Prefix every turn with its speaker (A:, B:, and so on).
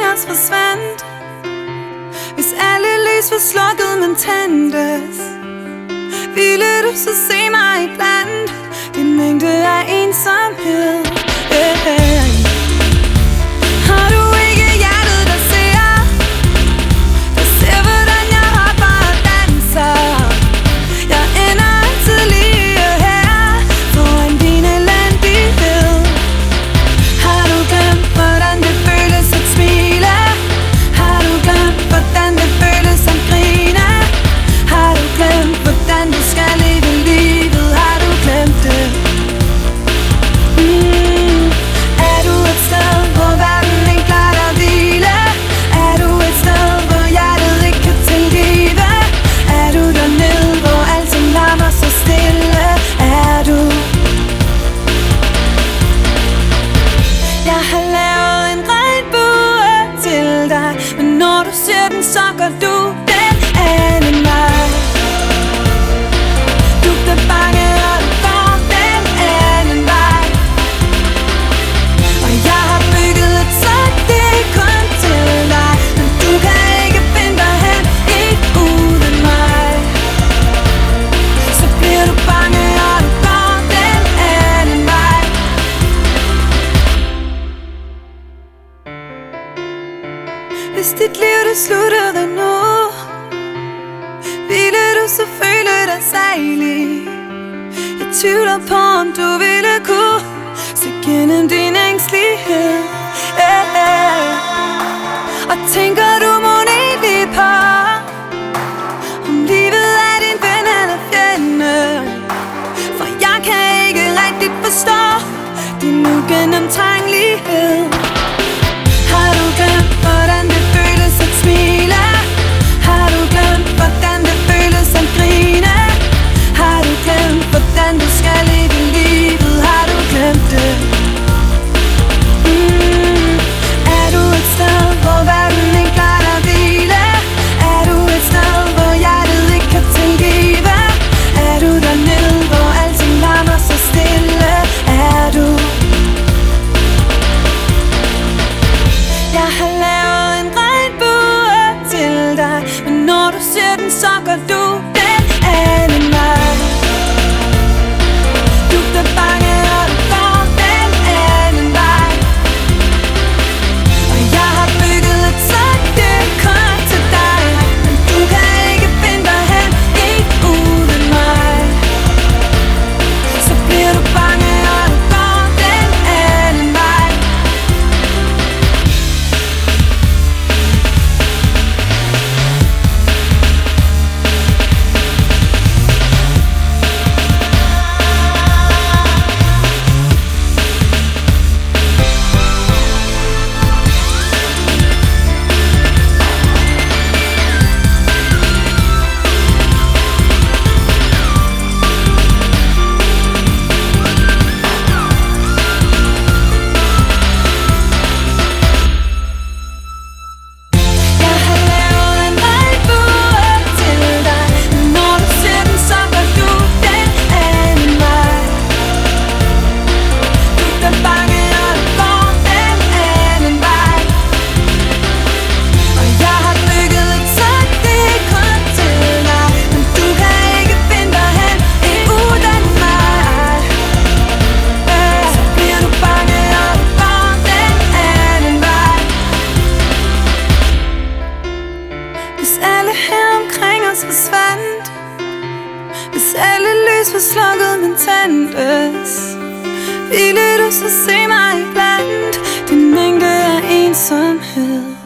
A: os forsvandt, hvis alle lys var slukket, men tændtes, ville du så se mig iblandt din mængde af ensomhed? Har du ikke hjertet, der ser, hvordan jeg hopper og danser? Jeg ender altid lige her foran din elendighed. Har du glemt, hvordan det føles at smile? Har du glemt, hvordan det føles at grine? Har du glemt, hvordan du skal leve livet? Har du glemt det? Er du et sted, hvor verden ikke lader dig hvile? Er du et sted, hvor hjertet ikke kan tilgive? Er du dernede, hvor alting larmer så stille? Er du? Jeg har lavet en regnbue til dig, men når du ser den, så går du den anden vej. Du bliver bange, og du går den anden vej. Og jeg har bygget et sæt, det er kun til dig, men du kan ikke finde dig hen uden mig. Så bliver du bange, og du går den anden vej. Hvis dit liv det sluttede nu, ville du så føle dig sejlig? Jeg tvivler på, om du ville kunne se gennem din ængstelighed. Og tænker du mon egentlig på, om livet er din ven eller fjende? For jeg kan ikke rigtigt forstå din ugennemtrængelighed. Har du glemt, hvordan det føles at smile? Har du glemt, hvordan det føles at grine? Har du glemt, hvordan du skal leve livet? Har du glemt det? Er du et sted, hvor verden ikke lader dig hvile? Er du et sted, hvor hjertet ikke kan tilgive? Er du dernede, hvor alting larmer så stille? Er du? Jeg har lavet en regnbue til dig, men når du ser den, så går du den anden vej. Du bliver bange, og du går den anden vej. Og jeg har bygget et sæt, det er kun til dig, men du kan ikke finde dig hen uden mig. Så bliver du bange, og du går den anden vej. Hvis alle her omkring os forsvandt, hvis alle lys var slukket, men tændtes, ville du så se mig iblandt din mængde af ensomhed?